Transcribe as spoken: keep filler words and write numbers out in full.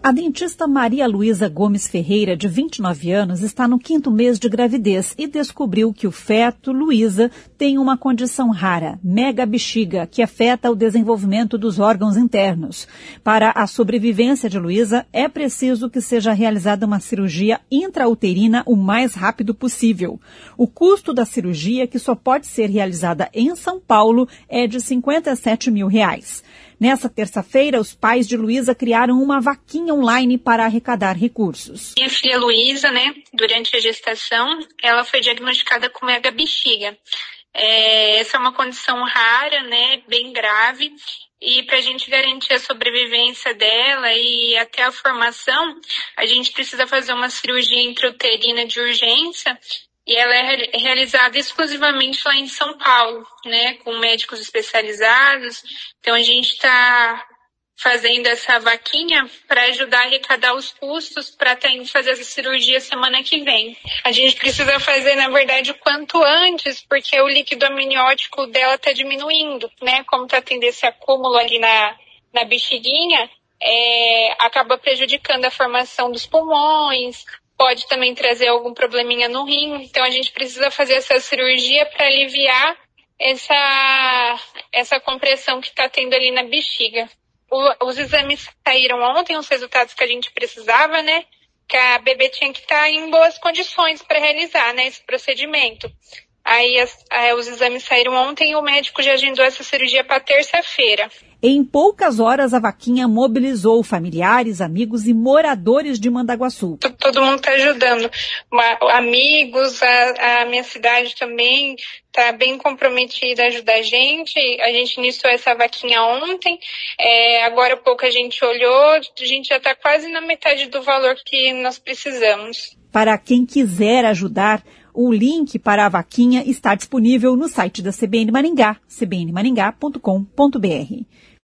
A dentista Maria Luísa Gomes Ferreira, de vinte e nove anos, está no quinto mês de gravidez e descobriu que o feto, Luísa, tem uma condição rara, megabexiga, que afeta o desenvolvimento dos órgãos internos. Para a sobrevivência de Luísa, é preciso que seja realizada uma cirurgia intrauterina o mais rápido possível. O custo da cirurgia, que só pode ser realizada em São Paulo, é de cinquenta e sete mil reais. Nessa terça-feira, os pais de Luísa criaram uma vaquinha online para arrecadar recursos. Minha filha Luísa, né, durante a gestação, ela foi diagnosticada com megabexiga. É, essa é uma condição rara, né, bem grave, e para a gente garantir a sobrevivência dela e até a formação, a gente precisa fazer uma cirurgia intrauterina de urgência. E ela é realizada exclusivamente lá em São Paulo, né, com médicos especializados. Então a gente está fazendo essa vaquinha para ajudar a arrecadar os custos para estar indo fazer essa cirurgia semana que vem. A gente precisa fazer, na verdade, o quanto antes, porque o líquido amniótico dela está diminuindo, né, como está tendo esse acúmulo ali na, na bexiguinha, é, acaba prejudicando a formação dos pulmões. Pode também trazer algum probleminha no rim, então a gente precisa fazer essa cirurgia para aliviar essa, essa compressão que está tendo ali na bexiga. O, os exames saíram ontem, os resultados que a gente precisava, né? Que a bebê tinha que estar em boas condições para realizar, né, esse procedimento. Aí as, aí os exames saíram ontem e o médico já agendou essa cirurgia para terça-feira. Em poucas horas, a vaquinha mobilizou familiares, amigos e moradores de Mandaguaçu. Todo mundo está ajudando. Amigos, a, a minha cidade também está bem comprometida a ajudar a gente. A gente iniciou essa vaquinha ontem. É, agora há pouco a gente olhou, a gente já está quase na metade do valor que nós precisamos. Para quem quiser ajudar, o link para a vaquinha está disponível no site da C B N Maringá, c b n maringá ponto com ponto b r.